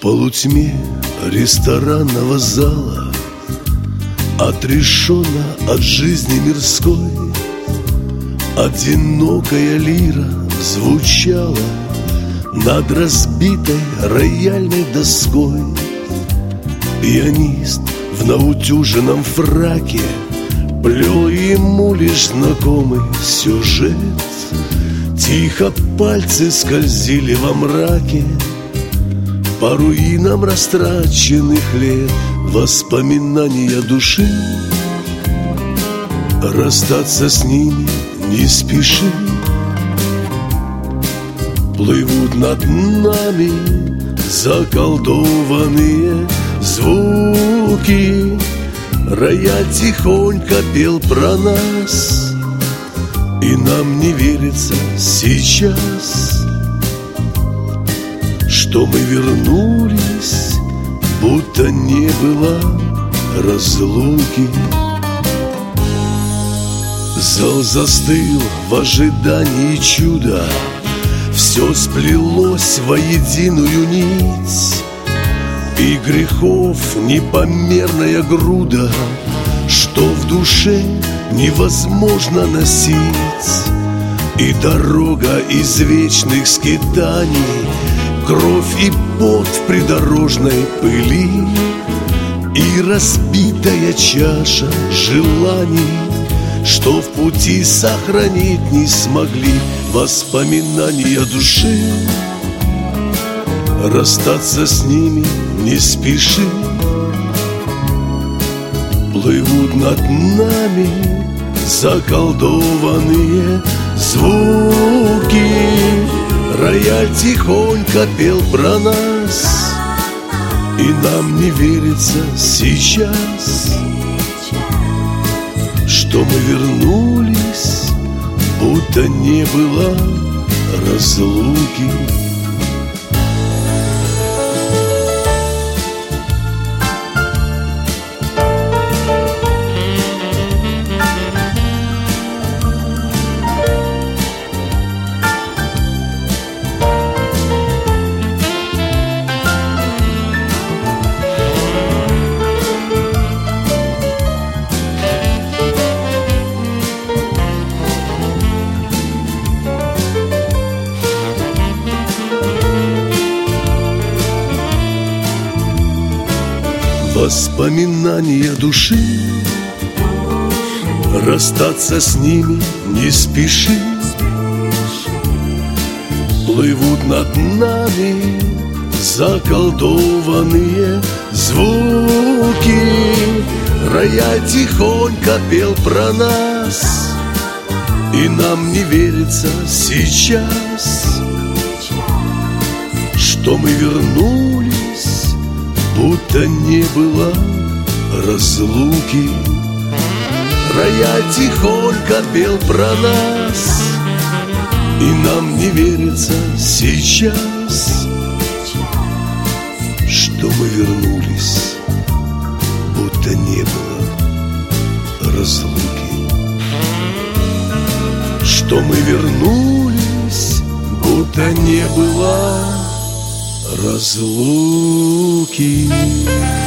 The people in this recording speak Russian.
полутьме ресторанного зала, отрешенно от жизни мирской, одинокая лира звучала над разбитой рояльной доской. Пианист в наутюженном фраке плел ему лишь знакомый сюжет. Тихо пальцы скользили во мраке по руинам растраченных лет. Воспоминания души, расстаться с ними не спеши. Плывут над нами заколдованные звуки. Рояль тихонько пел про нас, и нам не верится сейчас, что мы вернулись, будто не было разлуки. Зал застыл в ожидании чуда, все сплелось воединую нить, и грехов непомерная груда, что в душе невозможно носить. И дорога из вечных скитаний, кровь и пот в придорожной пыли, и разбитая чаша желаний, что в пути сохранить не смогли. Воспоминания души, расстаться с ними не спеши. Плывут над нами заколдованные звуки. Рояль тихонько пел про нас, и нам не верится сейчас, что мы вернулись, будто не было разлуки. Воспоминания души, расстаться с ними не спеши. Плывут над нами заколдованные звуки. Рояль тихонько пел про нас, и нам не верится сейчас, что мы вернулись, будто не было разлуки. Рояль тихонько пел про нас, и нам не верится сейчас, что мы вернулись, будто не было разлуки. Что мы вернулись, будто не было разлуки.